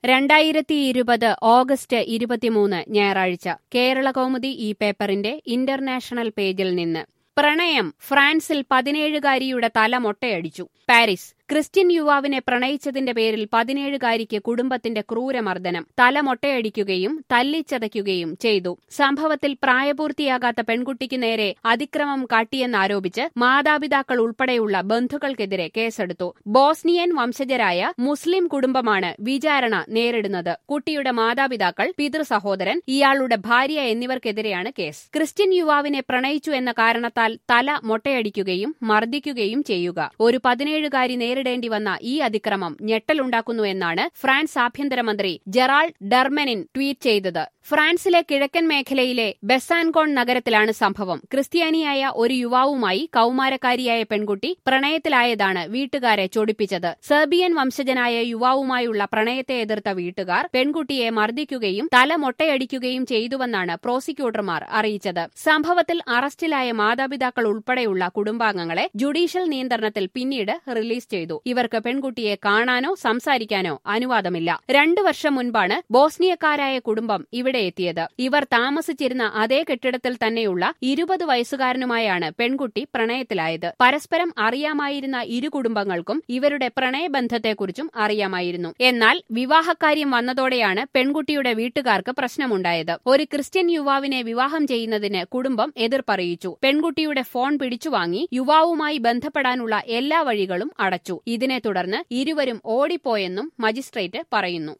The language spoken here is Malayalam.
2020 ഓഗസ്റ്റ് 23 ഞായറാഴ്ച കേരളകൗമുദി ഈ പേപ്പറിന്റെ ഇന്റർനാഷണൽ പേജിൽ നിന്ന് പ്രണയം ഫ്രാൻസിൽ 17-കാരിയുടെ തല മൊട്ടയടിച്ചു. പാരീസ്. ക്രിസ്ത്യൻ യുവാവിനെ പ്രണയിച്ചതിന്റെ പേരിൽ 17-കാരിക്ക് കുടുംബത്തിന്റെ ക്രൂരമർദ്ദനം. തല മൊട്ടയടിക്കുകയും തല്ലിച്ചതയ്ക്കുകയും ചെയ്തു. സംഭവത്തിൽ പ്രായപൂർത്തിയാകാത്ത പെൺകുട്ടിക്ക് നേരെ അതിക്രമം കാട്ടിയെന്നാരോപിച്ച് മാതാപിതാക്കൾ ഉൾപ്പെടെയുള്ള ബന്ധുക്കൾക്കെതിരെ കേസെടുത്തു. ബോസ്നിയൻ വംശജരായ മുസ്ലിം കുടുംബമാണ് വിചാരണ നേരിടുന്നത്. കുട്ടിയുടെ മാതാപിതാക്കൾ, പിതൃസഹോദരൻ, ഇയാളുടെ ഭാര്യ എന്നിവർക്കെതിരെയാണ് കേസ്. ക്രിസ്ത്യൻ യുവാവിനെ പ്രണയിച്ചു എന്ന കാരണത്താൽ തല മൊട്ടയടിക്കുകയും മർദ്ദിക്കുകയും ചെയ്യുക. ഒരു 17-കാരി നേരിടേണ്ടി വന്ന ഈ അതിക്രമം ഞെട്ടലുണ്ടാക്കുന്നുവെന്നാണ് ഫ്രാൻസ് ആഭ്യന്തരമന്ത്രി ജെറാൾ ഡർമെനിൻ ട്വീറ്റ് ചെയ്തത്. ഫ്രാൻസിലെ കിഴക്കൻ മേഖലയിലെ ബെസാൻകോൺ നഗരത്തിലാണ് സംഭവം. ക്രിസ്ത്യാനിയായ ഒരു യുവാവുമായി കൌമാരക്കാരിയായ പെൺകുട്ടി പ്രണയത്തിലായതാണ് വീട്ടുകാരെ ചൊടിപ്പിച്ചത്. സെർബിയൻ വംശജനായ യുവാവുമായുള്ള പ്രണയത്തെ എതിർത്ത വീട്ടുകാർ പെൺകുട്ടിയെ മർദ്ദിക്കുകയും തല മൊട്ടയടിക്കുകയും ചെയ്തുവെന്നാണ് പ്രോസിക്യൂട്ടർമാർ അറിയിച്ചത്. സംഭവത്തിൽ അറസ്റ്റിലായ മാതാപിതാക്കൾ ഉൾപ്പെടെയുള്ള കുടുംബാംഗങ്ങളെ ജുഡീഷ്യൽ നിയന്ത്രണത്തിൽ പിന്നീട് റിലീസ് ചെയ്തു. ഇവർക്ക് പെൺകുട്ടിയെ കാണാനോ സംസാരിക്കാനോ അനുവാദമില്ല. 2 വർഷം മുൻപാണ് ബോസ്നിയക്കാരായ കുടുംബം ഇവിടെ എത്തിയത്. ഇവർ താമസിച്ചിരുന്ന അതേ കെട്ടിടത്തിൽ തന്നെയുള്ള 20 വയസ്സുകാരനുമായാണ് പെൺകുട്ടി പ്രണയത്തിലായത്. പരസ്പരം അറിയാമായിരുന്ന ഇരു കുടുംബങ്ങൾക്കും ഇവരുടെ പ്രണയബന്ധത്തെക്കുറിച്ചും അറിയാമായിരുന്നു. എന്നാൽ വിവാഹക്കാര്യം വന്നതോടെയാണ് പെൺകുട്ടിയുടെ വീട്ടുകാർക്ക് പ്രശ്നമുണ്ടായത്. ഒരു ക്രിസ്ത്യൻ യുവാവിനെ വിവാഹം ചെയ്യുന്നതിന് കുടുംബം എതിർപ്പറിയിച്ചു. പെൺകുട്ടിയുടെ ഫോൺ പിടിച്ചുവാങ്ങി യുവാവുമായി ബന്ധപ്പെടാനുള്ള എല്ലാ വഴികളും അടച്ചു. ഇതിനെ തുടർന്ന് ഇരുവരും ഓടിപ്പോയെന്നും മജിസ്ട്രേറ്റ് പറയുന്നു.